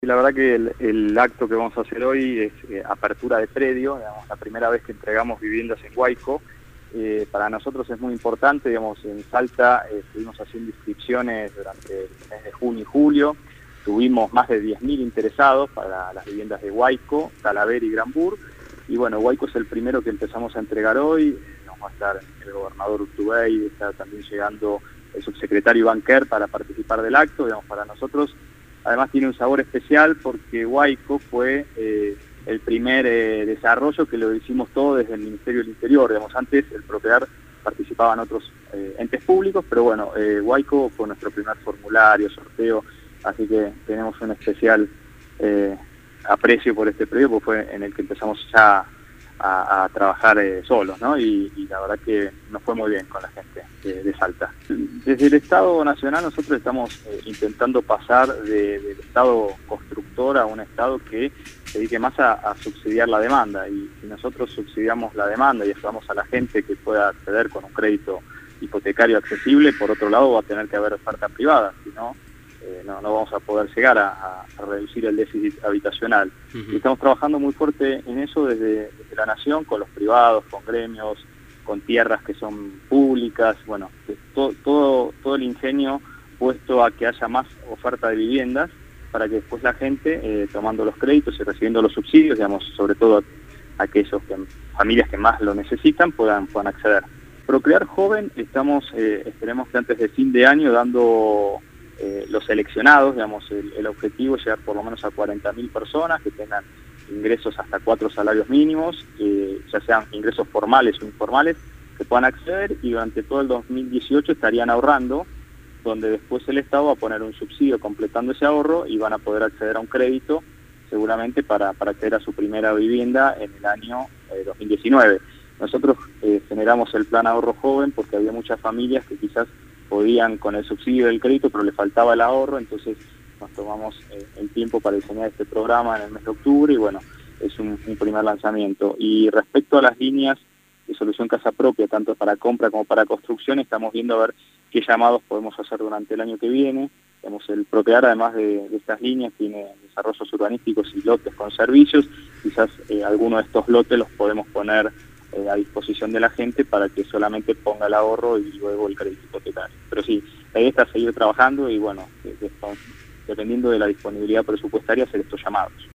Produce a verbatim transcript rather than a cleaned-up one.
Y la verdad que el, el acto que vamos a hacer hoy es eh, apertura de predio, digamos, la primera vez que entregamos viviendas en Guayco. Eh, para nosotros es muy importante, digamos, en Salta eh, estuvimos haciendo inscripciones durante el mes de junio y julio, tuvimos más de diez mil interesados para las viviendas de Guayco, Talavera y Granbur, y bueno, Guayco es el primero que empezamos a entregar hoy. Vamos a estar el gobernador Urtubey, está también llegando el subsecretario Iván Kerr para participar del acto. Digamos, para nosotros además tiene un sabor especial porque Guayco fue eh, el primer eh, desarrollo que lo hicimos todo desde el Ministerio del Interior. Digamos, antes el Procrear participaban otros eh, entes públicos, pero bueno, eh, Guayco fue nuestro primer formulario, sorteo, así que tenemos un especial eh, aprecio por este predio, porque fue en el que empezamos ya a, a trabajar eh, solos, ¿no? Y, y la verdad que nos fue muy bien con la gente de, de Salta. Desde el Estado Nacional nosotros estamos eh, intentando pasar de, del Estado constructor a un Estado que se dedique más a, a subsidiar la demanda, y si nosotros subsidiamos la demanda y ayudamos a la gente que pueda acceder con un crédito hipotecario accesible, por otro lado va a tener que haber oferta privada, si no, eh, no, no vamos a poder llegar a, a, a reducir el déficit habitacional. Uh-huh. Y estamos trabajando muy fuerte en eso desde, desde la Nación, con los privados, con gremios, con tierras que son públicas, bueno, todo, todo, todo el ingenio puesto a que haya más oferta de viviendas para que después la gente, eh, tomando los créditos y recibiendo los subsidios, digamos, sobre todo aquellos que, familias que más lo necesitan, puedan, puedan acceder. Procrear Joven, estamos, eh, esperemos que antes de fin de año, dando eh, los seleccionados, digamos, el, el objetivo es llegar por lo menos a cuarenta mil personas que tengan ingresos hasta cuatro salarios mínimos, eh, ya sean ingresos formales o informales, que puedan acceder, y durante todo el dos mil dieciocho estarían ahorrando, donde después el Estado va a poner un subsidio completando ese ahorro y van a poder acceder a un crédito seguramente para, para acceder a su primera vivienda en el año eh, dos mil diecinueve. Nosotros eh, generamos el plan ahorro joven porque había muchas familias que quizás podían con el subsidio del crédito, pero le faltaba el ahorro, entonces nos tomamos eh, el tiempo para diseñar este programa en el mes de octubre y bueno, es un, un primer lanzamiento. Y respecto a las líneas de solución casa propia, tanto para compra como para construcción, estamos viendo a ver qué llamados podemos hacer durante el año que viene. Tenemos el Procrear, además de, de estas líneas, tiene desarrollos urbanísticos y lotes con servicios. Quizás eh, alguno de estos lotes los podemos poner eh, a disposición de la gente para que solamente ponga el ahorro y luego el crédito hipotecario. Pero sí, la idea está seguir trabajando y bueno, de, de, dependiendo de la disponibilidad presupuestaria, hacer estos llamados.